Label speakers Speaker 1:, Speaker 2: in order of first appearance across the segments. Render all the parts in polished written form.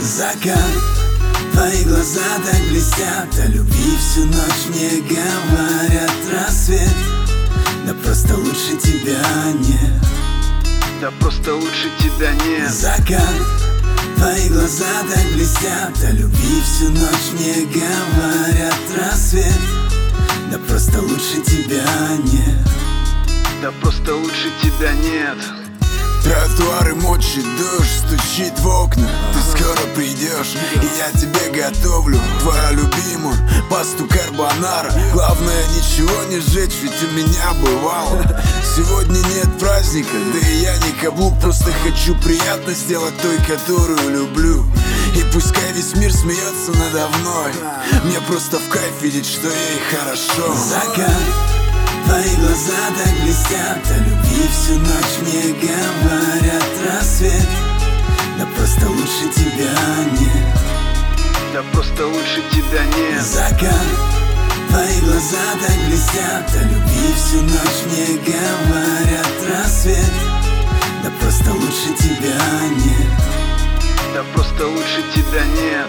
Speaker 1: Закат, твои глаза так блестят, о любви всю ночь мне говорят. Рассвет, да просто лучше тебя нет.
Speaker 2: Да просто лучше тебя нет.
Speaker 1: Закат, твои глаза так блестят, о любви всю ночь мне говорят. Рассвет, да просто лучше тебя нет.
Speaker 2: Да просто лучше тебя нет.
Speaker 3: Тротуары мочит дождь, стучит в окна. Ты скоро придешь, и я тебе готовлю твою любимую пасту карбонара. Главное ничего не сжечь, ведь у меня бывало. Сегодня нет праздника, да и я не каблук. Просто хочу приятно сделать той, которую люблю. И пускай весь мир смеется надо мной, мне просто в кайф видеть, что ей хорошо.
Speaker 1: Закат, твои глаза так блестят, о любви всю ночь мне говорят. Рассвет, да просто лучше тебя нет.
Speaker 2: Да просто лучше тебя нет.
Speaker 1: Закат, твои глаза так блестят, о любви всю ночь мне говорят. Рассвет, да просто лучше тебя нет.
Speaker 2: Да просто лучше тебя нет.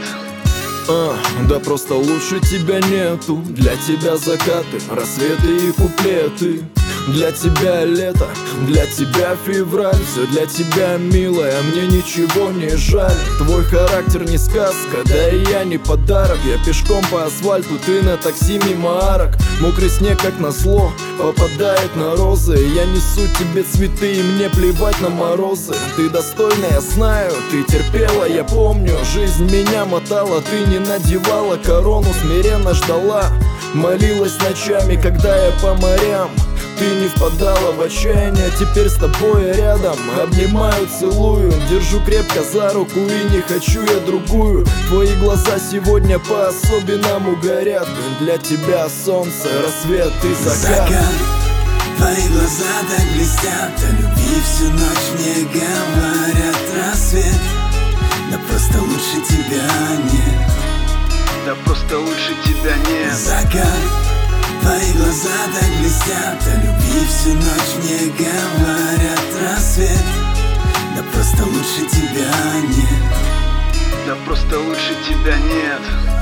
Speaker 4: Да просто лучше тебя нету. Для тебя закаты, рассветы и куплеты. Для тебя лето, для тебя февраль. Все для тебя, милая, мне ничего не жаль. Твой характер не сказка, да и я не подарок. Я пешком по асфальту, ты на такси мимо арок. Мокрый снег, как назло, попадает на розы. Я несу тебе цветы, и мне плевать на морозы. Ты достойна, я знаю, ты терпела, я помню. Жизнь меня мотала, ты не надевала корону, смиренно ждала. Молилась ночами, когда я по морям. Ты не впадала в отчаяние, теперь с тобой я рядом. Обнимаю, целую, держу крепко за руку и не хочу я другую. Твои глаза сегодня по-особенному горят. Для тебя солнце, рассвет и закат.
Speaker 1: Закат, твои глаза так блестят, о любви всю ночь мне говорят. Рассвет, да просто лучше тебя нет.
Speaker 2: Да просто лучше тебя нет.
Speaker 1: Закат, твои глаза так блестят, о любви всю ночь мне говорят. Рассвет, да просто лучше тебя нет.
Speaker 2: Да просто лучше тебя нет.